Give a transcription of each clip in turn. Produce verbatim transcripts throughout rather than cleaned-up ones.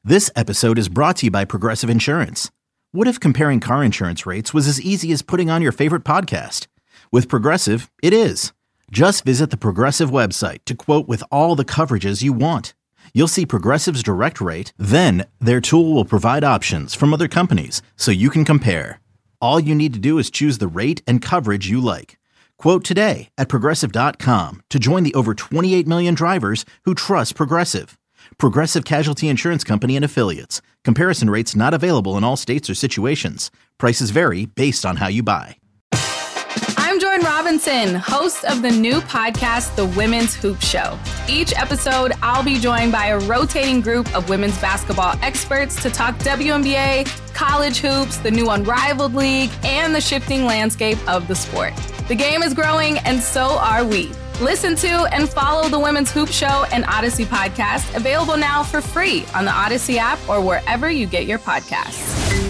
This episode is brought to you by Progressive Insurance. What if comparing car insurance rates was as easy as putting on your favorite podcast? With Progressive, it is. Just visit the Progressive website to quote with all the coverages you want. You'll see Progressive's direct rate, then their tool will provide options from other companies so you can compare. All you need to do is choose the rate and coverage you like. Quote today at Progressive dot com to join the over twenty-eight million drivers who trust Progressive. Progressive Casualty Insurance Company and Affiliates. Comparison rates not available in all states or situations. Prices vary based on how you buy. I'm Jordan Robinson, host of the new podcast, The Women's Hoop Show. Each episode, I'll be joined by a rotating group of women's basketball experts to talk W N B A, college hoops, the new Unrivaled League, and the shifting landscape of the sport. The game is growing, and so are we. Listen to and follow the Women's Hoop Show and Odyssey podcast, available now for free on the Odyssey app or wherever you get your podcasts.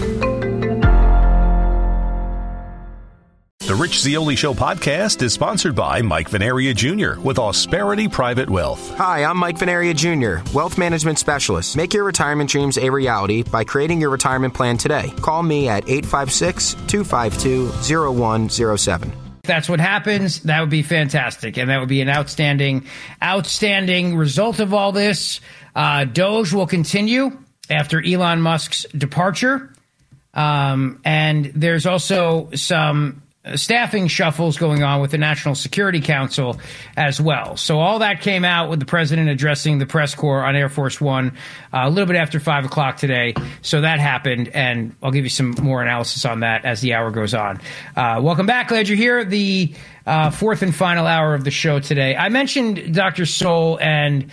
The Rich Zeoli Show podcast is sponsored by Mike Venaria Junior with Ausperity Private Wealth. Hi, I'm Mike Venaria Junior, wealth management specialist. Make your retirement dreams a reality by creating your retirement plan today. Call me at eight five six, two five two, zero one zero seven. If that's what happens, that would be fantastic. And that would be an outstanding, outstanding result of all this. Uh, Doge will continue after Elon Musk's departure. Um, and there's also some staffing shuffles going on with the National Security Council as well. So all that came out with the president addressing the press corps on Air Force One uh, a little bit after five o'clock today. So that happened, and I'll give you some more analysis on that as the hour goes on. Uh, welcome back. Glad you're here. The uh, fourth and final hour of the show today. I mentioned Doctor Sowell, and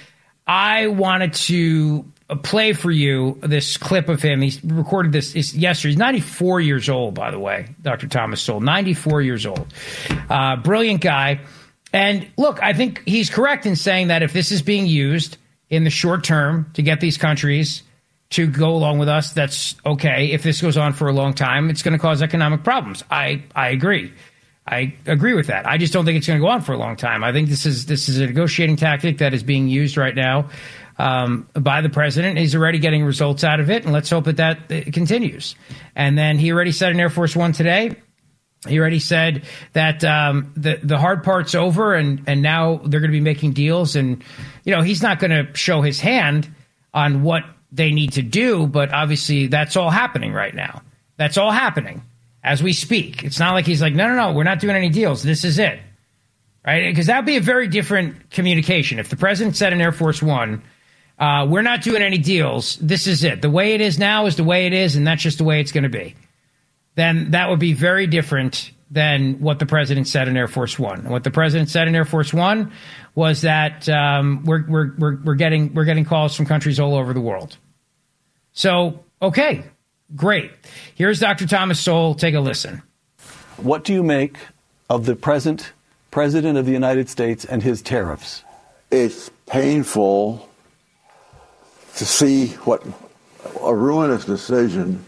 I wanted to play for you this clip of him. He recorded this yesterday. He's ninety-four years old, by the way, Doctor Thomas Sowell, ninety-four years old. Uh, brilliant guy. And look, I think he's correct in saying that if this is being used in the short term to get these countries to go along with us, that's okay. If this goes on for a long time, it's going to cause economic problems. I, I agree. I agree with that. I just don't think it's going to go on for a long time. I think this is this is a negotiating tactic that is being used right now Um, by the president. He's already getting results out of it, and let's hope that that it continues. And then he already said in Air Force One today, he already said that um, the the hard part's over, and and now they're going to be making deals. And you know, he's not going to show his hand on what they need to do, but obviously that's all happening right now. That's all happening as we speak. It's not like he's like, no, no, no, we're not doing any deals. This is it, right? Because that would be a very different communication if the president said in Air Force One, Uh, we're not doing any deals. This is it. The way it is now is the way it is, and that's just the way it's going to be. Then that would be very different than what the president said in Air Force One. And what the president said in Air Force One was that um, we're, we're we're we're getting we're getting calls from countries all over the world. So okay, great. Here's Doctor Thomas Sowell. Take a listen. What do you make of the present president of the United States and his tariffs? It's painful to see what a ruinous decision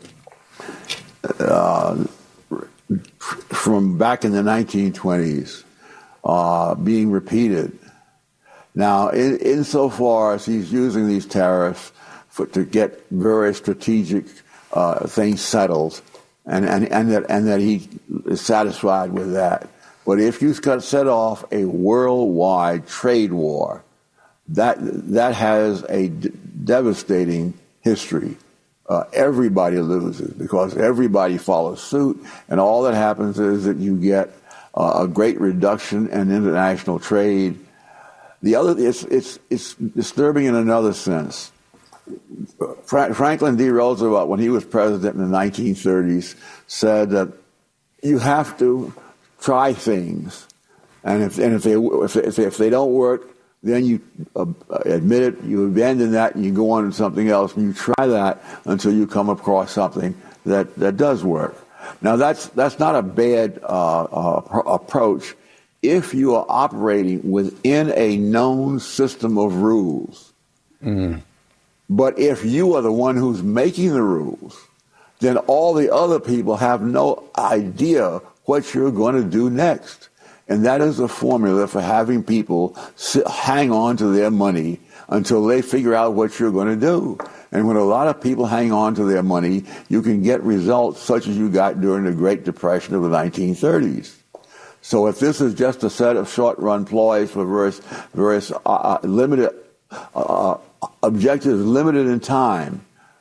uh, from back in the nineteen twenties uh, being repeated. Now, in, insofar as he's using these tariffs for, to get very strategic uh, things settled, and, and, and, that, and that he is satisfied with that. But if you set off a worldwide trade war, That that has a d- devastating history. Uh, everybody loses because everybody follows suit, and all that happens is that you get uh, a great reduction in international trade. The other, it's it's it's disturbing in another sense. Fra- Franklin D. Roosevelt, when he was president in the nineteen thirties, said that you have to try things, and if and if they if if, if they don't work, then you uh, admit it, you abandon that, and you go on to something else, and you try that until you come across something that, that does work. Now, that's that's not a bad uh, uh, pr- approach if you are operating within a known system of rules. Mm. But if you are the one who's making the rules, then all the other people have no idea what you're going to do next. And that is a formula for having people sit, hang on to their money until they figure out what you're going to do. And when a lot of people hang on to their money, you can get results such as you got during the Great Depression of the nineteen thirties. So if this is just a set of short-run ploys for various, various uh, limited uh, objectives, limited in time,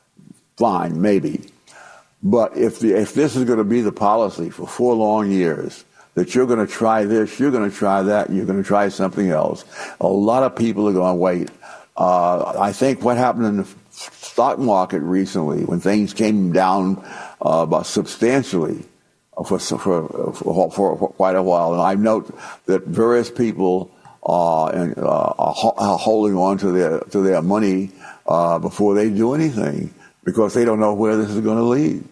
fine, maybe. But if the, if this is going to be the policy for four long years, that you're going to try this, you're going to try that, you're going to try something else, a lot of people are going to wait. Uh, I think what happened in the stock market recently, when things came down uh, substantially for, for, for, for quite a while, and I note that various people uh, and, uh, are, ho- are holding on to their to their money uh, before they do anything because they don't know where this is going to lead.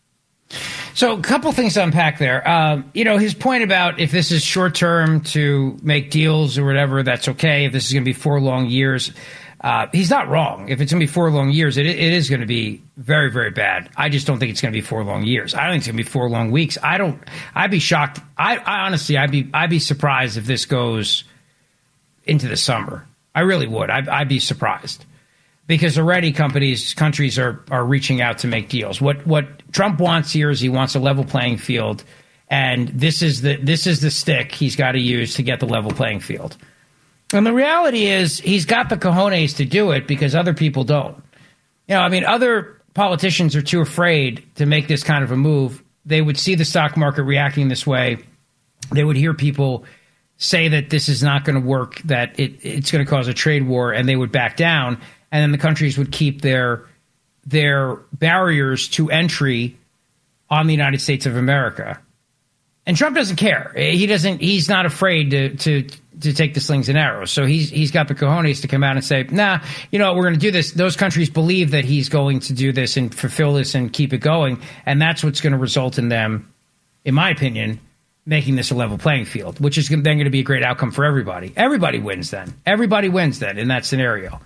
So a couple things to unpack there. Um, you know, his point about if this is short term to make deals or whatever, that's okay. If this is going to be four long years, uh, he's not wrong. If it's going to be four long years, it, it is going to be very, very bad. I just don't think it's going to be four long years. I don't think it's going to be four long weeks. I don't. I'd be shocked. I, I honestly, I'd be, I'd be surprised if this goes into the summer. I really would. I'd, I'd be surprised. Because already companies, countries are, are reaching out to make deals. What what Trump wants here is he wants a level playing field, and this is the this is the stick he's got to use to get the level playing field. And the reality is he's got the cojones to do it because other people don't. You know, I mean, other politicians are too afraid to make this kind of a move. They would see the stock market reacting this way. They would hear people say that this is not going to work, that it, it's going to cause a trade war, and they would back down. And then the countries would keep their their barriers to entry on the United States of America. And Trump doesn't care. He doesn't. He's not afraid to to to take the slings and arrows. So he's he's got the cojones to come out and say, nah, you know, we're going to do this. Those countries believe that he's going to do this and fulfill this and keep it going. And that's what's going to result in them, in my opinion, making this a level playing field, which is then going to be a great outcome for everybody. Everybody wins then. Everybody wins then in that scenario.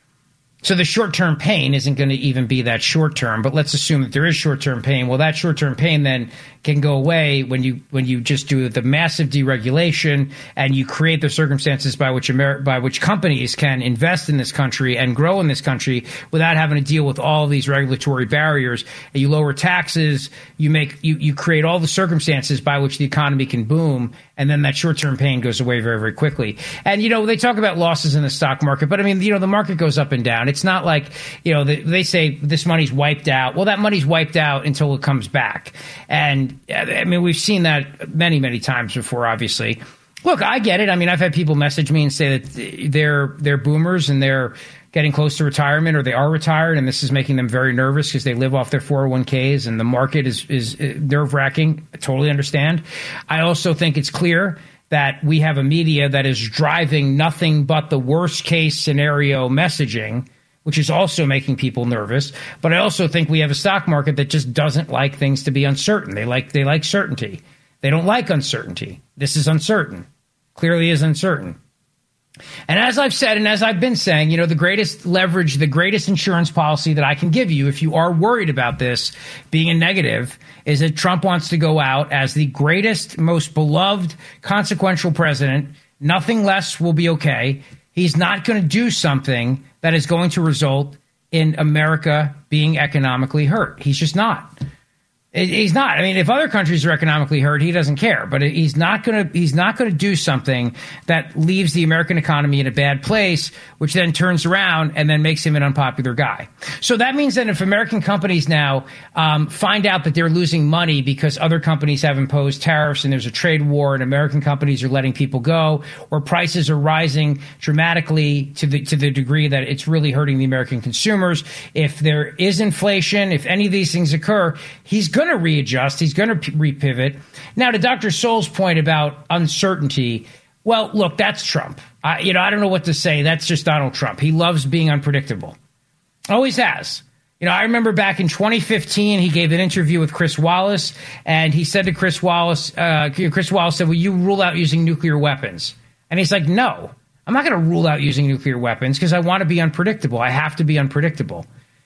So the short-term pain isn't going to even be that short-term, but let's assume that there is short-term pain. Well, that short-term pain then can go away when you when you just do the massive deregulation and you create the circumstances by which Amer- by which companies can invest in this country and grow in this country without having to deal with all of these regulatory barriers. And you lower taxes, you make you you create all the circumstances by which the economy can boom, and then that short-term pain goes away very, very quickly. And, you know, they talk about losses in the stock market, but I mean, you know, the market goes up and down. It's not like, you know, they, they say this money's wiped out. Well, that money's wiped out until it comes back. And I mean, we've seen that many, many times before, obviously. Look, I get it. I mean, I've had people message me and say that they're they're boomers and they're getting close to retirement or they are retired, and this is making them very nervous because they live off their four oh one k's and the market is, is nerve-wracking. I totally understand. I also think it's clear that we have a media that is driving nothing but the worst-case scenario messaging, which is also making people nervous. But I also think we have a stock market that just doesn't like things to be uncertain. They like they like certainty. They don't like uncertainty. This is uncertain. Clearly is uncertain. And as I've said, and as I've been saying, you know, the greatest leverage, the greatest insurance policy that I can give you if you are worried about this being a negative is that Trump wants to go out as the greatest, most beloved, consequential president. Nothing less will be okay. He's not going to do something that is going to result in America being economically hurt. He's just not. He's not. I mean, if other countries are economically hurt, he doesn't care. But he's not going to. He's not going to do something that leaves the American economy in a bad place, which then turns around and then makes him an unpopular guy. So that means that if American companies now um, find out that they're losing money because other companies have imposed tariffs and there's a trade war and American companies are letting people go, or prices are rising dramatically to the to the degree that it's really hurting the American consumers, if there is inflation, if any of these things occur, he's going to readjust. He's going to repivot. Now, to Doctor Sol's point about uncertainty, well, look, that's Trump. I, you know, I don't know what to say. That's just Donald Trump. He loves being unpredictable. Always has. You know, I remember back in twenty fifteen, he gave an interview with Chris Wallace, and he said to Chris Wallace, uh, Chris Wallace said, will you rule out using nuclear weapons? And he's like, no, I'm not going to rule out using nuclear weapons because I want to be unpredictable. I have to be unpredictable.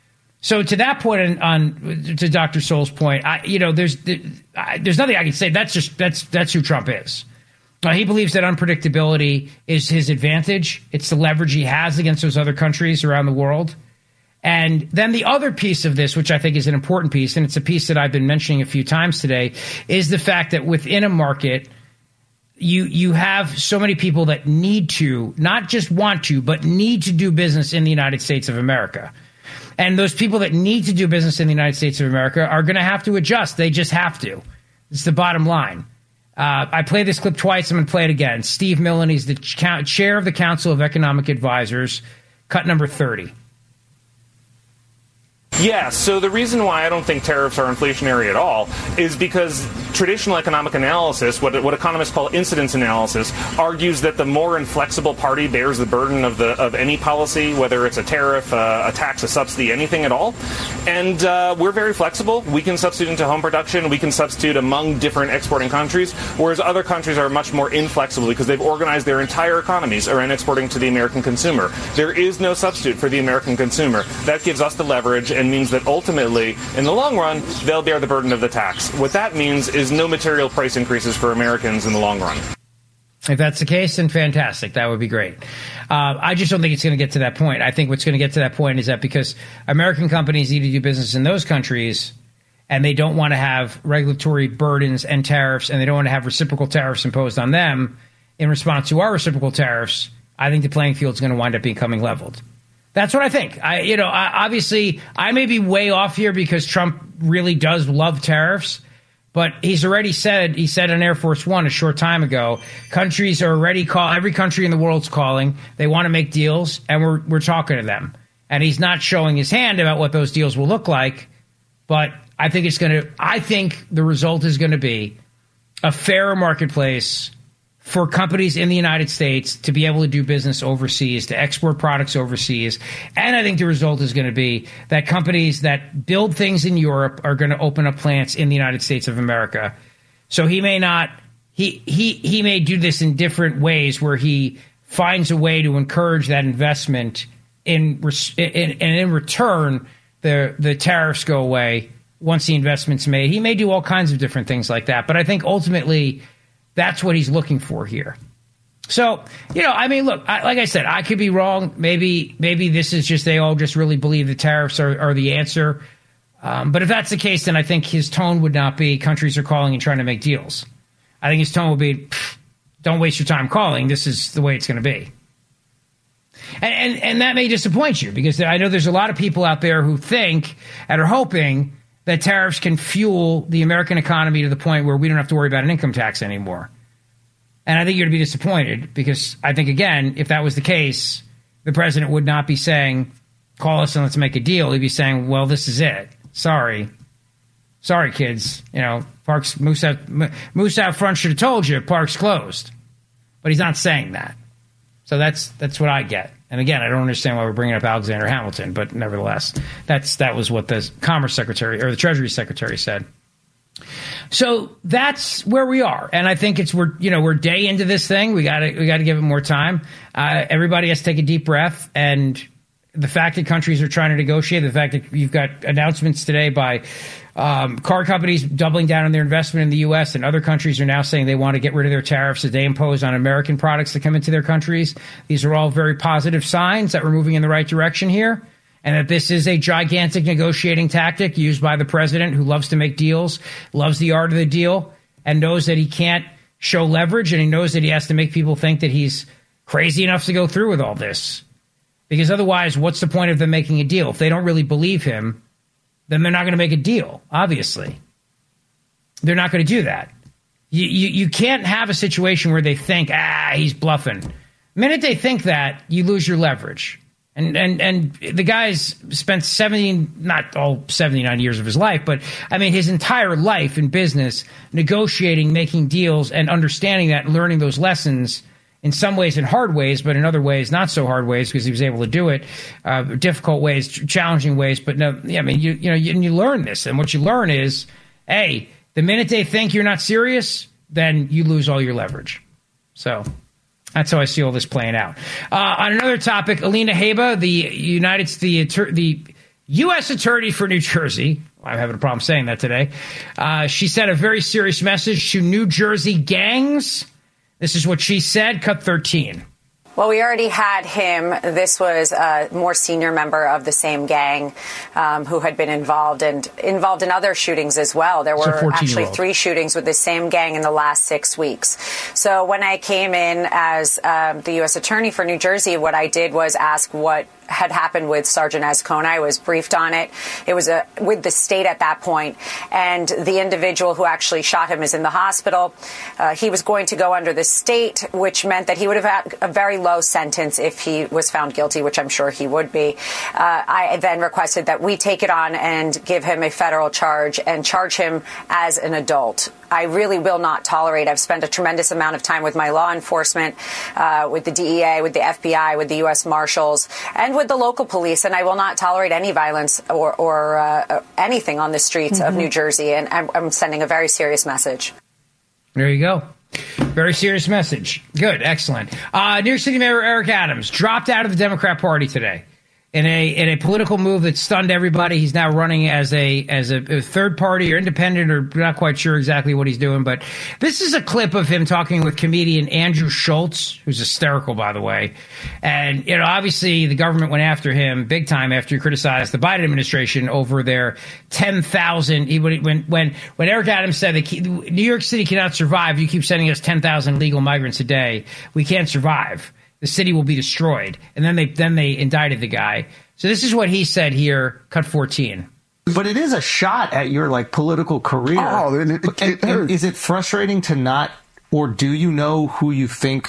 So to that point, on, on to Doctor Sol's point, I, you know, there's there's nothing I can say. That's just that's that's who Trump is. Uh, he believes that unpredictability is his advantage. It's the leverage he has against those other countries around the world. And then the other piece of this, which I think is an important piece, and it's a piece that I've been mentioning a few times today, is the fact that within a market, you you have so many people that need to, not just want to, but need to do business in the United States of America. And those people that need to do business in the United States of America are going to have to adjust. They just have to. It's the bottom line. Uh, I played this clip twice. I'm going to play it again. Steve Millen, he's the ch- chair of the Council of Economic Advisors, cut number thirty. Yeah, so the reason why I don't think tariffs are inflationary at all is because traditional economic analysis, what, what economists call incidence analysis, argues that the more inflexible party bears the burden of the of any policy, whether it's a tariff, uh, a tax, a subsidy, anything at all. And uh, we're very flexible. We can substitute into home production. We can substitute among different exporting countries, whereas other countries are much more inflexible because they've organized their entire economies around exporting to the American consumer. There is no substitute for the American consumer. That gives us the leverage and means that ultimately, in the long run, they'll bear the burden of the tax. What that means is no material price increases for Americans in the long run. If that's the case, then fantastic. That would be great. Uh, I just don't think it's going to get to that point. I think what's going to get to that point is that because American companies need to do business in those countries, and they don't want to have regulatory burdens and tariffs, and they don't want to have reciprocal tariffs imposed on them in response to our reciprocal tariffs, I think the playing field is going to wind up becoming leveled. That's what I think. I, you know, I, obviously, I may be way off here because Trump really does love tariffs, but he's already said, he said on Air Force One a short time ago, countries are already call, every country in the world's calling. They want to make deals, and we're we're talking to them. And he's not showing his hand about what those deals will look like, but I think it's going to. I think the result is going to be a fairer marketplace for companies in the United States to be able to do business overseas, to export products overseas. And I think the result is going to be that companies that build things in Europe are going to open up plants in the United States of America. So he may not, he he he may do this in different ways where he finds a way to encourage that investment in, in and in return, the, the tariffs go away once the investment's made. He may do all kinds of different things like that. But I think ultimately, that's what he's looking for here. So, you know, I mean, look, I, like I said, I could be wrong. Maybe maybe this is just they all just really believe the tariffs are, are the answer. Um, but if that's the case, then I think his tone would not be countries are calling and trying to make deals. I think his tone would be, don't waste your time calling. This is the way it's going to be. And, and, and that may disappoint you because I know there's a lot of people out there who think and are hoping that tariffs can fuel the American economy to the point where we don't have to worry about an income tax anymore. And I think you're going to be disappointed because I think, again, if that was the case, the president would not be saying, call us and let's make a deal. He'd be saying, well, this is it. Sorry. Sorry, kids. You know, parks, Moose out, Moose out front should have told you park's closed. But he's not saying that. So that's that's what I get. And again, I don't understand why we're bringing up Alexander Hamilton, but nevertheless, that's that was what the Commerce Secretary or the Treasury Secretary said. So that's where we are, and I think it's we're you know we're day into this thing. We got to we got to give it more time. Uh, everybody has to take a deep breath, and the fact that countries are trying to negotiate, the fact that you've got announcements today by um, car companies doubling down on their investment in the U S and other countries are now saying they want to get rid of their tariffs that they impose on American products that come into their countries. These are all very positive signs that we're moving in the right direction here, and that this is a gigantic negotiating tactic used by the president who loves to make deals, loves the art of the deal, and knows that he can't show leverage, and he knows that he has to make people think that he's crazy enough to go through with all this. Because otherwise, what's the point of them making a deal? If they don't really believe him, then they're not going to make a deal, obviously. They're not going to do that. You, you, you can't have a situation where they think, ah, he's bluffing. The minute they think that, you lose your leverage. And and and the guy's spent seventy, not all seventy-nine years of his life, but I mean his entire life in business, negotiating, making deals, and understanding that and learning those lessons in some ways in hard ways, but in other ways not so hard ways because he was able to do it, uh, difficult ways, challenging ways. But no, yeah, I mean, you you know, you, and you learn this, and what you learn is, hey, the minute they think you're not serious, then you lose all your leverage. So that's how I see all this playing out. Uh, on another topic, Alina Habba, the United the the U S attorney for New Jersey. I'm having a problem saying that today. Uh, she sent a very serious message to New Jersey gangs. This is what she said. Cut thirteen. Well, we already had him. This was a more senior member of the same gang um, who had been involved and involved in other shootings as well. There were actually three shootings with the same gang in the last six weeks. So when I came in as um, the U S attorney for New Jersey, what I did was ask what had happened with Sergeant Azcona. I was briefed on it. It was a, with the state at that point, and the individual who actually shot him is in the hospital. Uh, he was going to go under the state, which meant that he would have had a very low sentence if he was found guilty, which I'm sure he would be. Uh, I then requested that we take it on and give him a federal charge and charge him as an adult. I really will not tolerate. I've spent a tremendous amount of time with my law enforcement, uh, with the D E A, with the F B I, with the U S Marshals, and with the local police, and I will not tolerate any violence or, or uh, anything on the streets mm-hmm. of New Jersey, and I'm, I'm sending a very serious message. There you go. Very serious message. Good. Excellent. Uh, New York City Mayor Eric Adams dropped out of the Democrat Party today. In a in a political move that stunned everybody. He's now running as a as a, a third party or independent, or not quite sure exactly what he's doing. But this is a clip of him talking with comedian Andrew Schultz, who's hysterical, by the way. And, you know, obviously the government went after him big time after he criticized the Biden administration over their ten thousand. When when when Eric Adams said that New York City cannot survive, you keep sending us ten thousand illegal migrants a day. We can't survive. The city will be destroyed. And then they then they indicted the guy. So this is what he said here, cut fourteen. But it is a shot at your, like, political career. Oh, it, it, it, and, is it frustrating to not, or do you know who you think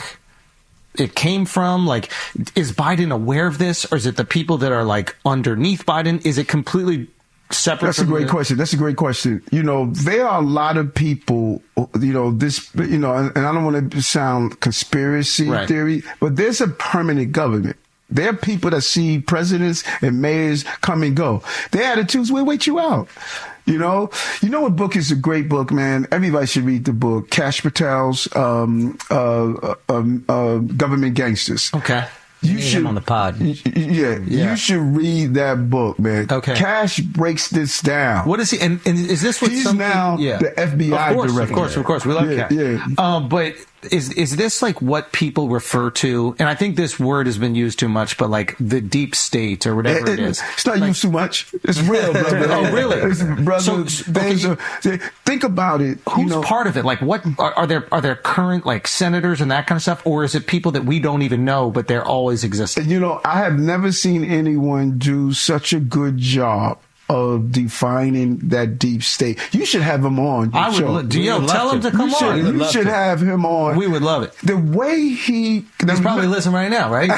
it came from? Like, is Biden aware of this? Or is it the people that are, like, underneath Biden? Is it completely separate? That's a great the- question. That's a great question. You know, there are a lot of people, you know, this, you know, and, and I don't want to sound conspiracy right. theory, but there's a permanent government. There are people that see presidents and mayors come and go. Their attitudes will wait you out. You know, you know what book is a great book, man? Everybody should read the book, Kash Patel's um, uh, uh, uh, Government Gangsters. Okay. You should him on the pod. Yeah, yeah, you should read that book, man. Okay. Kash breaks this down. What is he? And, and is this what he's something, now yeah. the F B I of course, director? Of course, of course, we love yeah, Kash. Yeah. Um, but is is this like what people refer to? And I think this word has been used too much, but like the deep state or whatever it, it, it is. It's not like, used too much. It's real, brother. Oh, really? It's, brother, so, okay, a, think about it. Who's you know, part of it? Like, what are, are there? Are there current like senators and that kind of stuff, or is it people that we don't even know, but they're always existing? You know, I have never seen anyone do such a good job of defining that deep state. You should have him on. I would. Lo- do you know, tell him to come you should, on. You should to. have him on. We would love it. The way he, he's probably listening right now, right?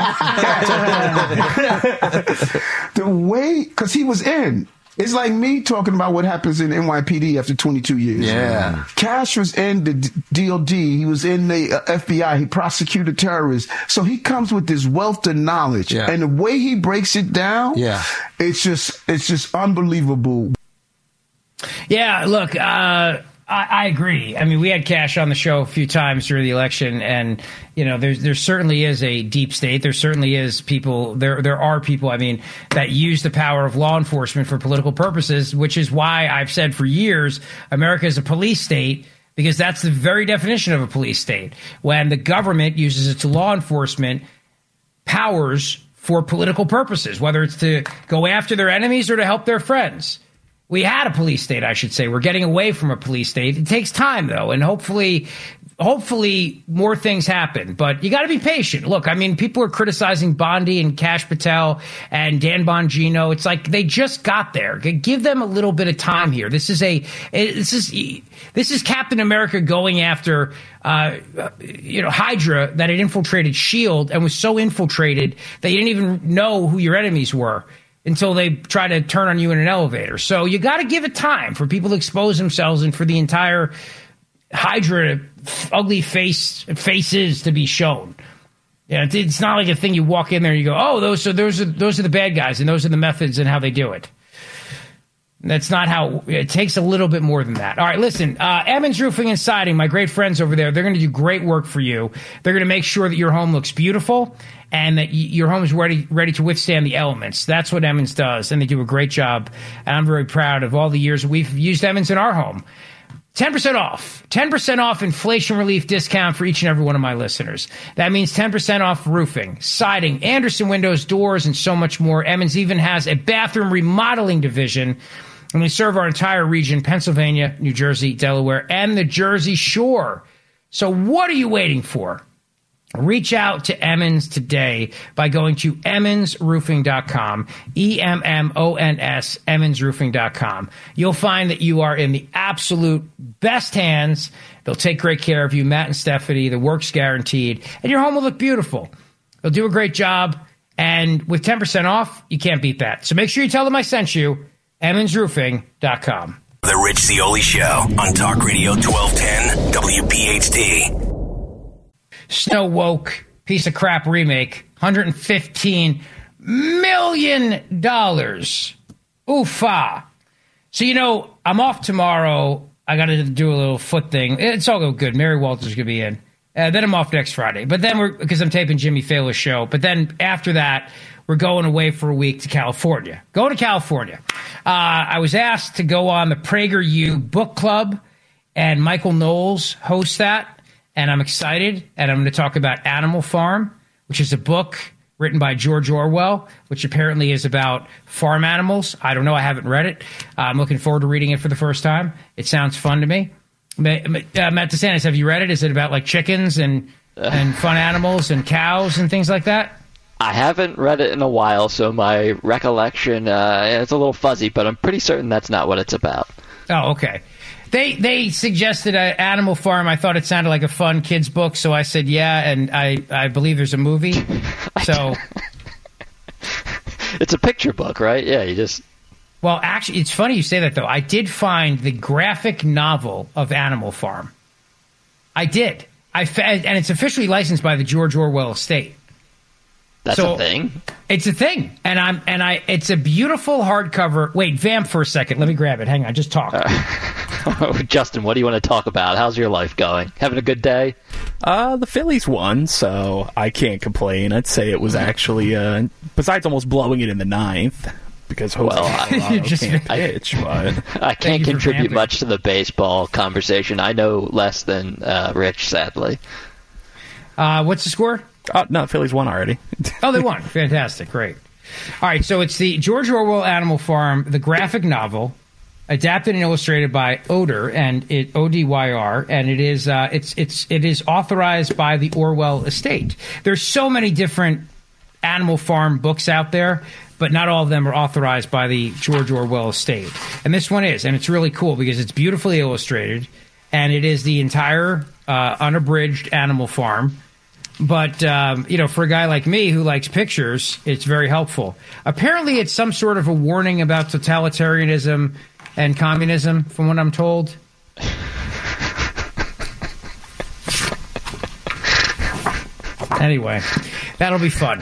The way, because he was in. It's like me talking about what happens in N Y P D after twenty-two years. Yeah. Kash was in the D O D. He was in the uh, F B I. He prosecuted terrorists. So he comes with this wealth of knowledge. Yeah. And the way he breaks it down, yeah. it's just it's just unbelievable. Yeah, look, uh, I, I agree. I mean, we had Kash on the show a few times during the election, and you know, there's there certainly is a deep state. There certainly is people. There there are people. I mean, that use the power of law enforcement for political purposes, which is why I've said for years, America is a police state, because that's the very definition of a police state. When the government uses its law enforcement powers for political purposes, whether it's to go after their enemies or to help their friends. We had a police state, I should say. We're getting away from a police state. It takes time, though, and hopefully, hopefully more things happen. But you got to be patient. Look, I mean, people are criticizing Bondi and Kash Patel and Dan Bongino. It's like they just got there. Give them a little bit of time here. This is a this is this is Captain America going after uh, you know Hydra that had infiltrated S H I E L D and was so infiltrated that you didn't even know who your enemies were until they try to turn on you in an elevator. So you got to give it time for people to expose themselves and for the entire Hydra ugly face faces to be shown. Yeah, it's not like a thing you walk in there and you go, oh, those are those are those are the bad guys and those are the methods and how they do it. That's not how it takes. A little bit more than that. All right, listen, uh, Emmons Roofing and Siding, my great friends over there, they're going to do great work for you. They're going to make sure that your home looks beautiful and that y- your home is ready ready to withstand the elements. That's what Emmons does, and they do a great job. And I'm very proud of all the years we've used Emmons in our home. ten percent off. ten percent off inflation relief discount for each and every one of my listeners. That means ten percent off roofing, siding, Andersen windows, doors, and so much more. Emmons even has a bathroom remodeling division, and they serve our entire region, Pennsylvania, New Jersey, Delaware, and the Jersey Shore. So what are you waiting for? Reach out to Emmons today by going to emmons roofing dot com, E M M O N S, emmons roofing dot com. You'll find that you are in the absolute best hands. They'll take great care of you, Matt and Stephanie. The work's guaranteed, and your home will look beautiful. They'll do a great job, and with ten percent off, you can't beat that. So make sure you tell them I sent you, emmons roofing dot com. The Rich Zeoli Show on Talk Radio twelve ten W P H T. Snow Woke, piece of crap remake, one hundred fifteen million dollars. Oofa. So, you know, I'm off tomorrow. I got to do a little foot thing. It's all good. Mary Walters going to be in. Uh, then I'm off next Friday. But then we're, because I'm taping Jimmy Fallon's show. But then after that, we're going away for a week to California. Going to California. Uh, I was asked to go on the PragerU Book Club, and Michael Knowles hosts that. And I'm excited, and I'm going to talk about Animal Farm, which is a book written by George Orwell, which apparently is about farm animals. I don't know. I haven't read it. Uh, I'm looking forward to reading it for the first time. It sounds fun to me. Uh, Matt DeSantis, have you read it? Is it about like chickens and and fun animals and cows and things like that? I haven't read it in a while, so my recollection, uh, it's a little fuzzy, but I'm pretty certain that's not what it's about. Oh, okay. They they suggested an Animal Farm. I thought it sounded like a fun kids book, so I said yeah, and I, I believe there's a movie. So it's a picture book, right? Yeah, you just... Well, actually, it's funny you say that, though. I did find the graphic novel of Animal Farm. I did. I fa- and it's officially licensed by the George Orwell estate. That's so, a thing? It's a thing. And I'm and I it's a beautiful hardcover. Wait, vamp for a second. Let me grab it. Hang on, just talk. Uh, Justin, what do you want to talk about? How's your life going? Having a good day? Uh, the Phillies won, so I can't complain. I'd say it was actually, uh, besides almost blowing it in the ninth, because Jose well, I, just, can't pitch, but... I can't contribute much to the baseball conversation. I know less than uh, Rich, sadly. Uh, what's the score? Oh, no, Phillies won already. Oh, they won. Fantastic. Great. All right, so it's the George Orwell Animal Farm, the graphic novel, adapted and illustrated by Oder, and it O D Y R, and it is uh, it's it's it is authorized by the Orwell estate. There's so many different Animal Farm books out there, but not all of them are authorized by the George Orwell estate. And this one is, and it's really cool because it's beautifully illustrated, and it is the entire uh, unabridged Animal Farm. But, um, you know, for a guy like me who likes pictures, it's very helpful. Apparently, it's some sort of a warning about totalitarianism and communism, from what I'm told. Anyway, that'll be fun.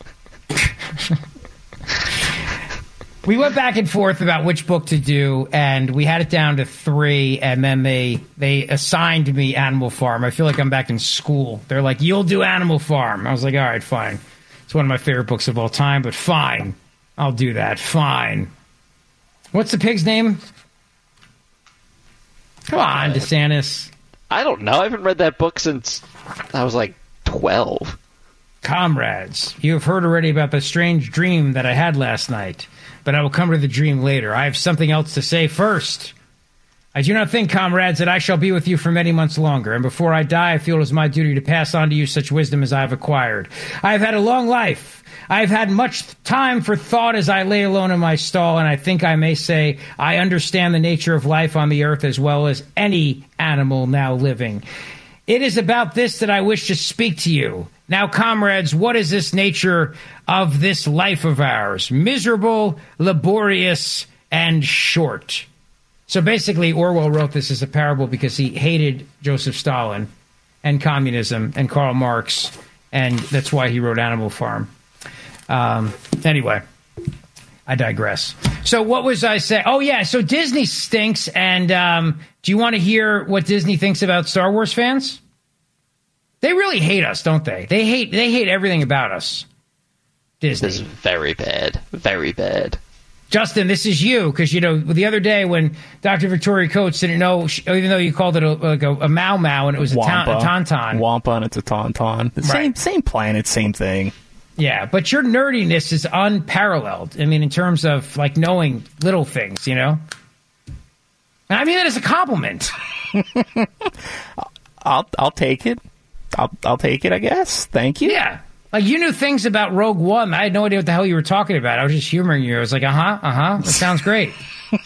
We went back and forth about which book to do, and we had it down to three, and then they they assigned me Animal Farm. I feel like I'm back in school. They're like, you'll do Animal Farm. I was like, all right, fine. It's one of my favorite books of all time, but fine. I'll do that. Fine. What's the pig's name? Come on, uh, DeSantis. I don't know. I haven't read that book since I was like twelve. Comrades, you have heard already about the strange dream that I had last night, but I will come to the dream later. I have something else to say first. I do not think, comrades, that I shall be with you for many months longer, and before I die, I feel it is my duty to pass on to you such wisdom as I have acquired. I have had a long life. I have had much time for thought as I lay alone in my stall, and I think I may say I understand the nature of life on the earth as well as any animal now living. It is about this that I wish to speak to you. Now, comrades, what is this nature of this life of ours? Miserable, laborious, and short. So basically, Orwell wrote this as a parable because he hated Joseph Stalin and communism and Karl Marx, and that's why he wrote Animal Farm. Um, anyway, I digress. So what was I saying? Oh, yeah, so Disney stinks, and um, do you want to hear what Disney thinks about Star Wars fans? They really hate us, don't they? They hate they hate everything about us. Disney. This is very bad. Very bad. Justin, this is you, because, you know, the other day when Doctor Victoria Coates didn't know, she, even though you called it a, like a, a Mau Mau and it was a, ta- a Tauntaun. Wampa and it's a Tauntaun. The same, Right. same planet, same thing. Yeah, but your nerdiness is unparalleled. I mean, in terms of, like, knowing little things, you know? And I mean that as a compliment. I'll I'll take it. I'll I'll take it, I guess. Thank you. Yeah. Like, you knew things about Rogue One. I had no idea what the hell you were talking about. I was just humoring you. I was like, uh-huh, uh-huh. That sounds great.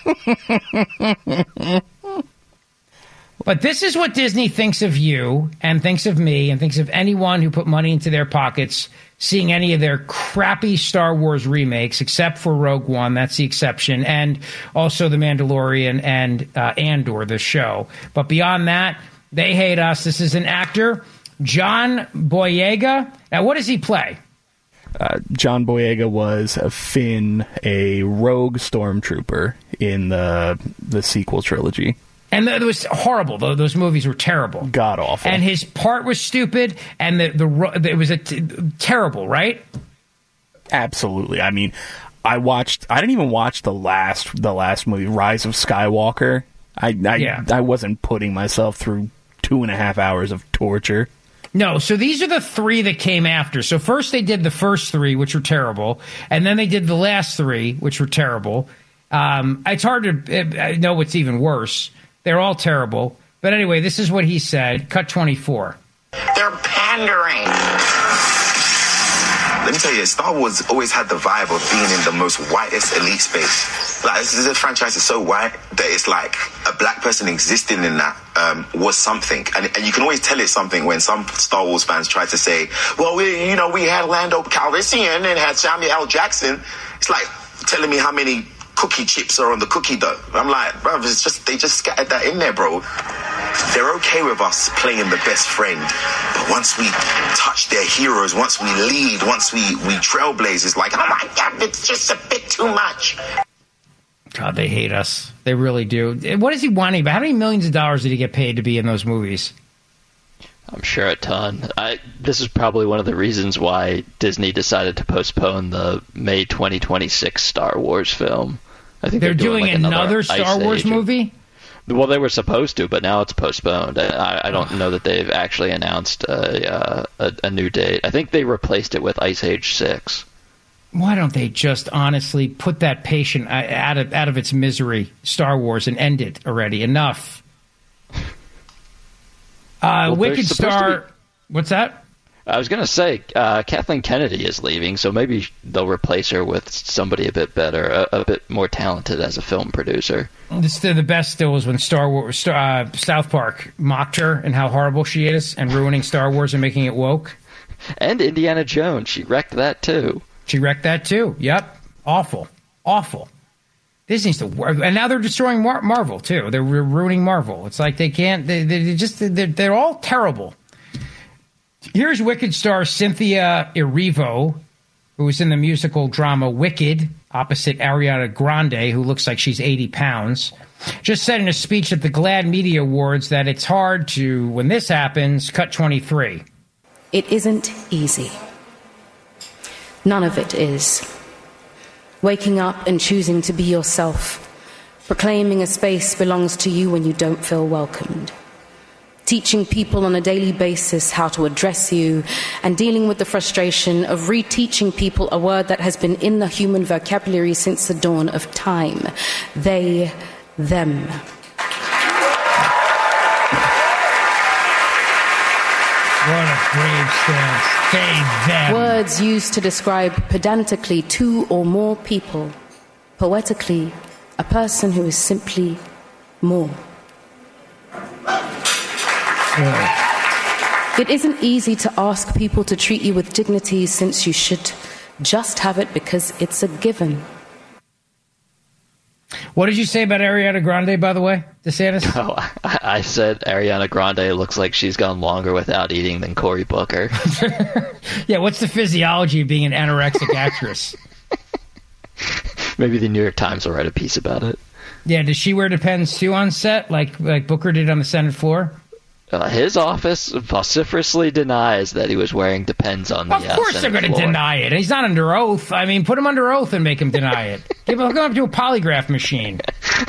But this is what Disney thinks of you and thinks of me and thinks of anyone who put money into their pockets seeing any of their crappy Star Wars remakes, except for Rogue One. That's the exception. And also The Mandalorian and uh, Andor, the show. But beyond that, they hate us. This is an actor, John Boyega. Now, what does he play? Uh, John Boyega was a Finn, a rogue stormtrooper in the the sequel trilogy. And it was horrible. Those movies were terrible. God awful. And his part was stupid, and the the it was a t- terrible, right? Absolutely. I mean, I watched. I didn't even watch the last the last movie, Rise of Skywalker. I I, Yeah. I wasn't putting myself through two and a half hours of torture. No, so these are the three that came after. So first they did the first three, which were terrible, and then they did the last three, which were terrible. Um, it's hard to uh, know what's even worse. They're all terrible. But anyway, this is what he said. Cut twenty-four. They're pandering. Let me tell you, Star Wars always had the vibe of being in the most whitest elite space. Like, this, this franchise is so white that it's like a black person existing in that um, was something. And, and you can always tell it's something when some Star Wars fans try to say, well, we, you know, we had Lando Calrissian and had Samuel L. Jackson. It's like telling me how many cookie chips are on the cookie dough. I'm like, bro, it's just, they just scattered that in there, bro. They're okay with us playing the best friend, but once we touch their heroes, once we lead, once we, we trailblaze, it's like, oh my God, it's just a bit too much. God, they hate us. They really do. What is he wanting? How many millions of dollars did he get paid to be in those movies? I'm sure a ton. I, this is probably one of the reasons why Disney decided to postpone the May twenty twenty-six Star Wars film. I think They're, they're, doing, doing like another, another Star Ice Wars Age. movie? Well, they were supposed to, but now it's postponed. I, I don't know that they've actually announced a, uh, a, a new date. I think they replaced it with Ice Age six. Why don't they just honestly put that patient out of, out of its misery, Star Wars, and end it already? Enough. Uh, Well, Wicked they're supposed Star... to be- What's that? I was going to say, uh, Kathleen Kennedy is leaving, so maybe they'll replace her with somebody a bit better, a, a bit more talented as a film producer. This, the best still was when Star Wars, Star, uh, South Park mocked her and how horrible she is and ruining Star Wars and making it woke. And Indiana Jones, she wrecked that too. She wrecked that too. Yep. Awful. Awful. This needs to work. And now they're destroying Mar- Marvel too. They're ru- ruining Marvel. It's like they can't, they, they just, they're, they're all terrible. Here's Wicked star Cynthia Erivo, who was in the musical drama Wicked, opposite Ariana Grande, who looks like she's eighty pounds. Just said in a speech at the GLAAD Media Awards that it's hard to, when this happens, cut twenty-three. It isn't easy. None of it is. Waking up and choosing to be yourself, proclaiming a space belongs to you when you don't feel welcomed. Teaching people on a daily basis how to address you, and dealing with the frustration of reteaching people a word that has been in the human vocabulary since the dawn of time. They, them. What a brave stance. They, them. Words used to describe pedantically two or more people. Poetically, a person who is simply more. It isn't easy to ask people to treat you with dignity, since you should just have it because it's a given. What did you say about Ariana Grande, by the way, DeSantis? Oh, I, I said Ariana Grande looks like she's gone longer without eating than Cory Booker. Yeah, what's the physiology of being an anorexic actress? Maybe the New York Times will write a piece about it. Yeah, does she wear Depends too on set, like like Booker did on the Senate floor? Uh, his office vociferously denies that he was wearing Depends on the Of course uh, they're going to floor. deny it. He's not under oath. I mean, put him under oath and make him deny it. Give him, hook him up to a polygraph machine.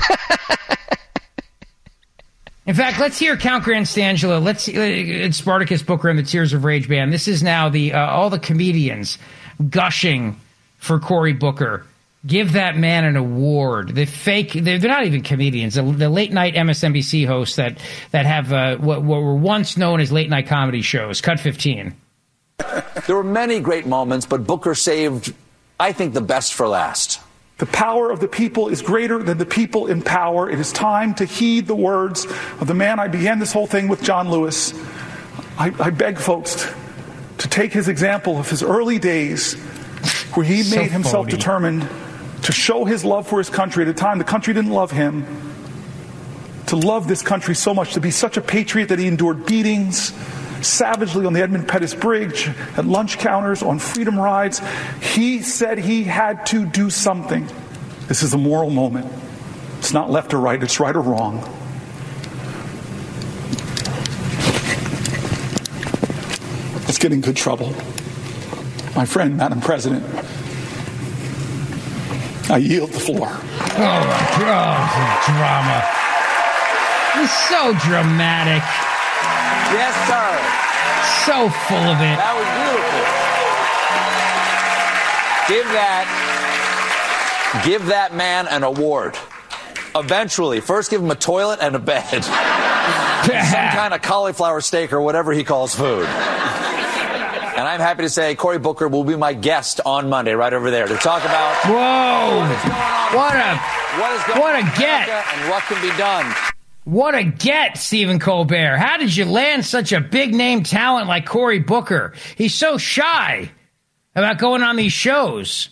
In fact, let's hear Count Grandstangelo. Let's uh, Spartacus Booker and the Tears of Rage band. This is now the uh, all the comedians gushing for Cory Booker. Give that man an award. The fake, they're, they're not even comedians. The, the late night M S N B C hosts that, that have uh, what, what were once known as late night comedy shows. Cut fifteen. There were many great moments, but Booker saved, I think, the best for last. The power of the people is greater than the people in power. It is time to heed the words of the man I began this whole thing with, John Lewis. I, I beg folks to, to take his example of his early days where he so made himself phony. determined to show his love for his country at a time the country didn't love him, to love this country so much, to be such a patriot that he endured beatings savagely on the Edmund Pettus Bridge, at lunch counters, on freedom rides. He said he had to do something. This is a moral moment. It's not left or right, it's right or wrong. Let's get in good trouble. My friend, Madam President, I yield the floor. Oh, my God, drama. It's so dramatic. Yes, sir. So full of it. That was beautiful. Give that, give that man an award. Eventually. First give him a toilet and a bed. Some kind of cauliflower steak or whatever he calls food. And I'm happy to say Cory Booker will be my guest on Monday, right over there, to talk about Whoa! What, what a what, is going what on a in get! America and what can be done. What a get, Stephen Colbert. How did you land such a big-name talent like Cory Booker? He's so shy about going on these shows.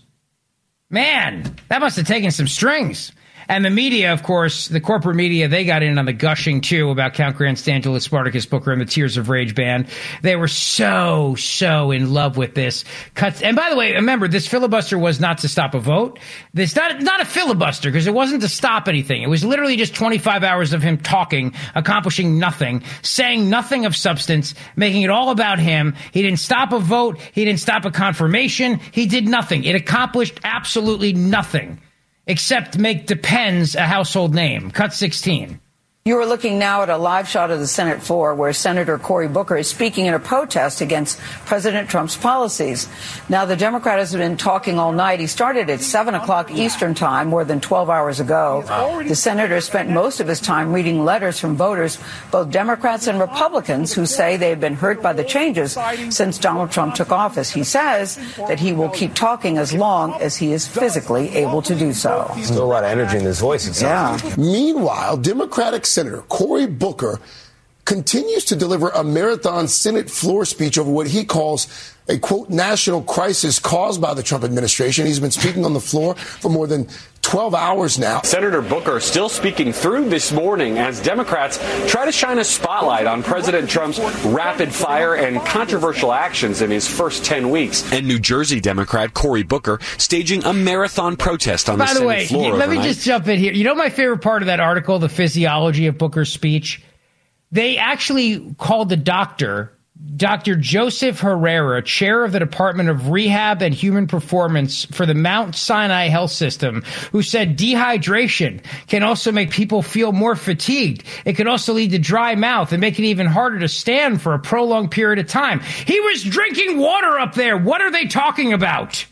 Man, that must have taken some strings. And the media, of course, the corporate media, they got in on the gushing, too, about Count Grandstangelo, Spartacus Booker, and the Tears of Rage band. They were so, so in love with this. Cuts. And by the way, remember, this filibuster was not to stop a vote. It's not, not a filibuster, because it wasn't to stop anything. It was literally just twenty-five hours of him talking, accomplishing nothing, saying nothing of substance, making it all about him. He didn't stop a vote. He didn't stop a confirmation. He did nothing. It accomplished absolutely nothing. Except make Depends a household name. Cut sixteen. You are looking now at a live shot of the Senate floor where Senator Cory Booker is speaking in a protest against President Trump's policies. Now, the Democrat has been talking all night. He started at seven o'clock Eastern time more than twelve hours ago. The senator spent most of his time reading letters from voters, both Democrats and Republicans, who say they have been hurt by the changes since Donald Trump took office. He says that he will keep talking as long as he is physically able to do so. Still a lot of energy in his voice, it sounds. Yeah. Meanwhile, Democratic Senator Cory Booker continues to deliver a marathon Senate floor speech over what he calls a, quote, national crisis caused by the Trump administration. He's been speaking on the floor for more than twelve hours now. Senator Booker still speaking through this morning as Democrats try to shine a spotlight on President Trump's rapid fire and controversial actions in his first ten weeks. And New Jersey Democrat Cory Booker staging a marathon protest on By the, the Senate way, floor let overnight. me just jump in here. You know my favorite part of that article, the physiology of Booker's speech? They actually called the doctor, Doctor Joseph Herrera, chair of the Department of Rehab and Human Performance for the Mount Sinai Health System, who said dehydration can also make people feel more fatigued. It could also lead to dry mouth and make it even harder to stand for a prolonged period of time. He was drinking water up there. What are they talking about?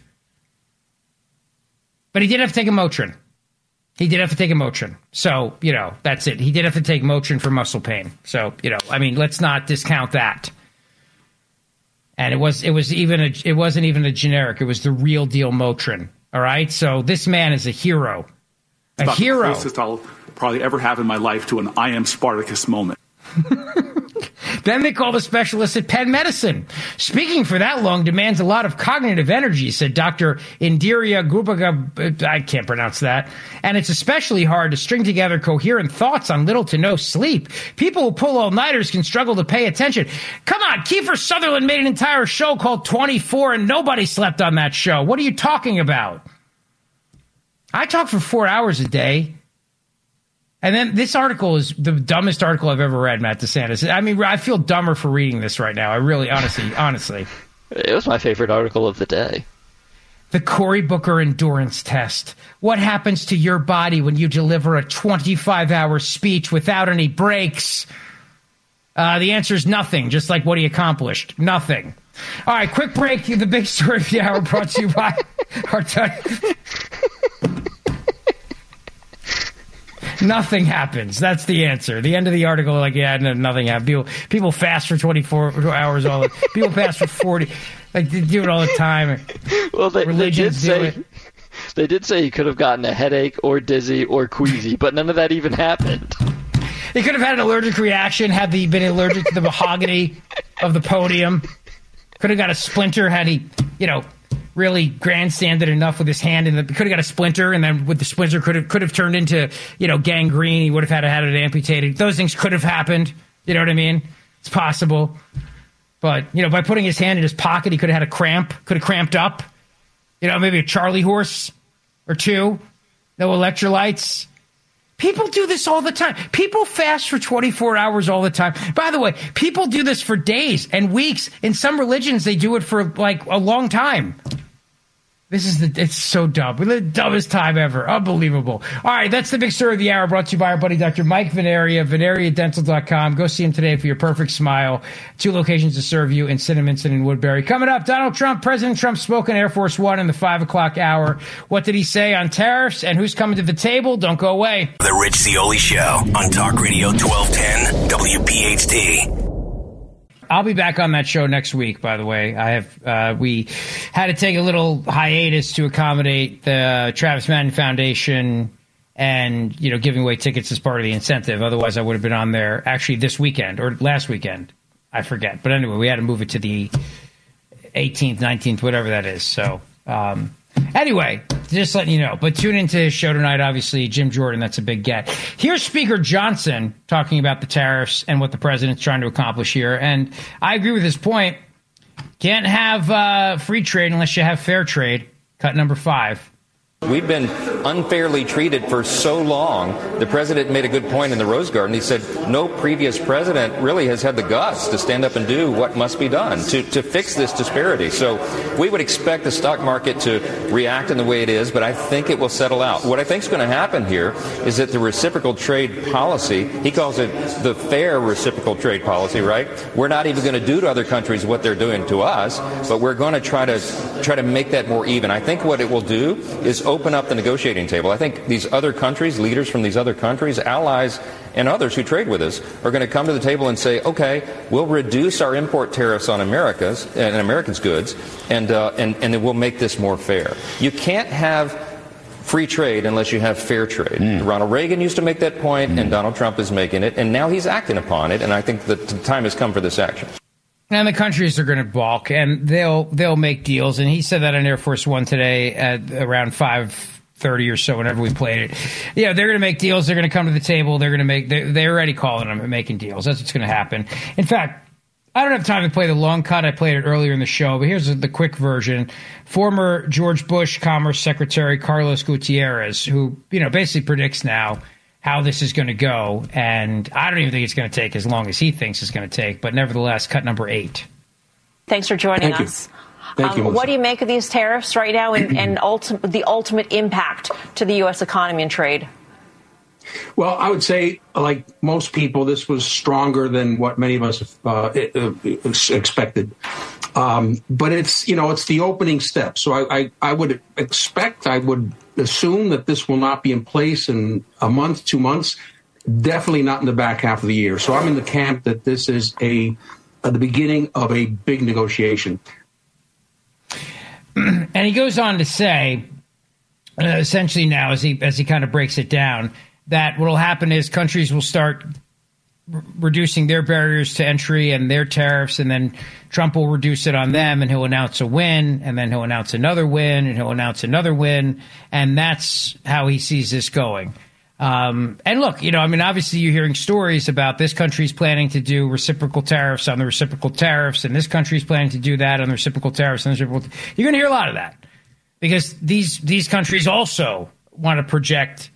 But he did have to take a Motrin. He did have to take a Motrin. So, you know, that's it. He did have to take Motrin for muscle pain. So, you know, I mean, let's not discount that. And it was it was even a, it wasn't even a generic. It was the real deal Motrin. All right. So this man is a hero. A About hero. The closest I'll probably ever have in my life to an I am Spartacus moment. Then they called a specialist at Penn Medicine. Speaking for that long demands a lot of cognitive energy, said Doctor Indira Gubaga. I can't pronounce that. And it's especially hard to string together coherent thoughts on little to no sleep. People who pull all-nighters can struggle to pay attention. Come on, Kiefer Sutherland made an entire show called twenty-four, and nobody slept on that show. What are you talking about? I talk for four hours a day. And then this article is the dumbest article I've ever read, Matt DeSantis. I mean, I feel dumber for reading this right now. I really, honestly, honestly. It was my favorite article of the day. The Cory Booker endurance test. What happens to your body when you deliver a twenty-five hour speech without any breaks? Uh, the answer is nothing, just like what he accomplished. Nothing. All right, quick break. The big story of the hour brought to you by our t- Nothing happens. That's the answer. The end of the article, like, yeah, no, nothing happens. People, people fast for twenty-four hours. All the, people fast for forty. Like, they do it all the time. Well, they, they did say it. They did say he could have gotten a headache or dizzy or queasy, but none of that even happened. He could have had an allergic reaction had he been allergic to the mahogany of the podium. Could have got a splinter had he, you know, really grandstanded enough with his hand, and could have got a splinter, and then with the splinter could have could have turned into, you know, gangrene. He would have had to had it amputated. Those things could have happened. You know what I mean? It's possible. But, you know, by putting his hand in his pocket, he could have had a cramp, could have cramped up. You know, maybe a Charlie horse or two. No electrolytes. People do this all the time. People fast for twenty-four hours all the time. By the way, people do this for days and weeks. In some religions, they do it for, like, a long time. This is the, it's so dumb. We're the dumbest time ever. Unbelievable. All right, that's the big story of the hour, brought to you by our buddy, Doctor Mike Veneria, veneria dental dot com. Go see him today for your perfect smile. Two locations to serve you in Cinnaminson and Woodbury. Coming up, Donald Trump, President Trump spoke on Air Force One in the five o'clock hour. What did he say on tariffs and who's coming to the table? Don't go away. The Rich Zeoli Show on Talk Radio twelve ten W P H T. I'll be back on that show next week, by the way. I have uh, we had to take a little hiatus to accommodate the Travis Manning Foundation and, you know, giving away tickets as part of the incentive. Otherwise, I would have been on there actually this weekend or last weekend. I forget. But anyway, we had to move it to the eighteenth, nineteenth, whatever that is. So um, anyway, just letting you know. But tune into his show tonight, obviously. Jim Jordan, that's a big get. Here's Speaker Johnson talking about the tariffs and what the president's trying to accomplish here. And I agree with his point. Can't have uh, free trade unless you have fair trade. Cut number five. We've been unfairly treated for so long. The president made a good point in the Rose Garden. He said no previous president really has had the guts to stand up and do what must be done to, to fix this disparity. So we would expect the stock market to react in the way it is, but I think it will settle out. What I think is going to happen here is that the reciprocal trade policy, he calls it the fair reciprocal trade policy, right? We're not even going to do to other countries what they're doing to us, but we're going to try to try to make that more even. I think what it will do is open up the negotiating table. I think these other countries, leaders from these other countries, allies, and others who trade with us are going to come to the table and say, okay, we'll reduce our import tariffs on America's and Americans' goods, and uh, and and then we'll make this more fair. You can't have free trade unless you have fair trade. Mm. Ronald Reagan used to make that point, mm. and Donald Trump is making it, and now he's acting upon it, and I think that the time has come for this action. And the countries are going to balk, and they'll they'll make deals. And he said that on Air Force One today at around five thirty or so, whenever we played it. Yeah, they're going to make deals. They're going to come to the table. They're going to make. They're, they're already calling them and making deals. That's what's going to happen. In fact, I don't have time to play the long cut. I played it earlier in the show, but here's the quick version. Former George Bush Commerce Secretary Carlos Gutierrez, who, you know, basically predicts now how this is going to go. And I don't even think it's going to take as long as he thinks it's going to take. But nevertheless, cut number eight. Thanks for joining Thank us. Thank um, you, what do you make of these tariffs right now and, and ulti- the ultimate impact to the U S economy and trade? Well, I would say, like most people, this was stronger than what many of us uh, expected. Um, but it's, you know, it's the opening step. So I, I, I would expect, I would assume that this will not be in place in a month, two months, definitely not in the back half of the year. So I'm in the camp that this is a, a the beginning of a big negotiation. And he goes on to say, uh, essentially now, as he as he kind of breaks it down, that what will happen is countries will start r- reducing their barriers to entry and their tariffs, and then Trump will reduce it on them, and he'll announce a win, and then he'll announce another win, and he'll announce another win, and that's how he sees this going. Um, and look, you know, I mean, obviously you're hearing stories about this country's planning to do reciprocal tariffs on the reciprocal tariffs, and this country's planning to do that on the reciprocal tariffs. And the reciprocal t- you're going to hear a lot of that because these these countries also want to project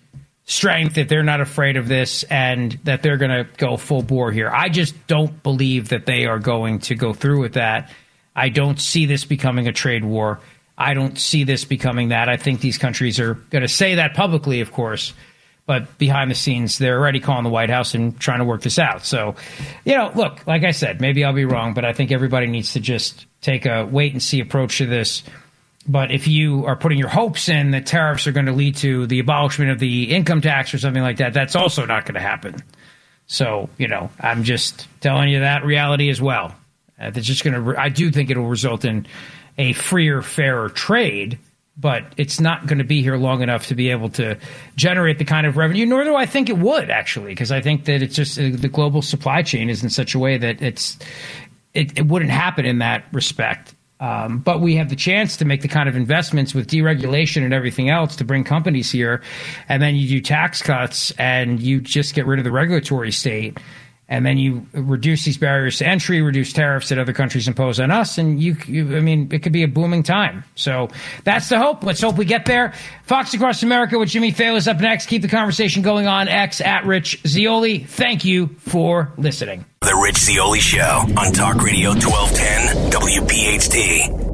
strength, that they're not afraid of this, and that they're going to go full bore here. I just don't believe that they are going to go through with that. I don't see this becoming a trade war. I don't see this becoming that. I think these countries are going to say that publicly, of course, but behind the scenes, they're already calling the White House and trying to work this out. So, you know, look, like I said, maybe I'll be wrong, but I think everybody needs to just take a wait-and-see approach to this. But if you are putting your hopes in that tariffs are going to lead to the abolishment of the income tax or something like that, that's also not going to happen. So, you know, I'm just telling you that reality as well. Uh, that's just going to. Re- I do think it will result in a freer, fairer trade, but it's not going to be here long enough to be able to generate the kind of revenue. Nor do I think it would, actually, because I think that it's just uh, the global supply chain is in such a way that it's it, it wouldn't happen in that respect. Um, but we have the chance to make the kind of investments with deregulation and everything else to bring companies here. And then you do tax cuts and you just get rid of the regulatory state. And then you reduce these barriers to entry, reduce tariffs that other countries impose on us. And you, you, I mean, it could be a booming time. So that's the hope. Let's hope we get there. Fox Across America with Jimmy Failla is up next. Keep the conversation going on X at Rich Zeoli. Thank you for listening. The Rich Zeoli Show on Talk Radio twelve ten W P H T.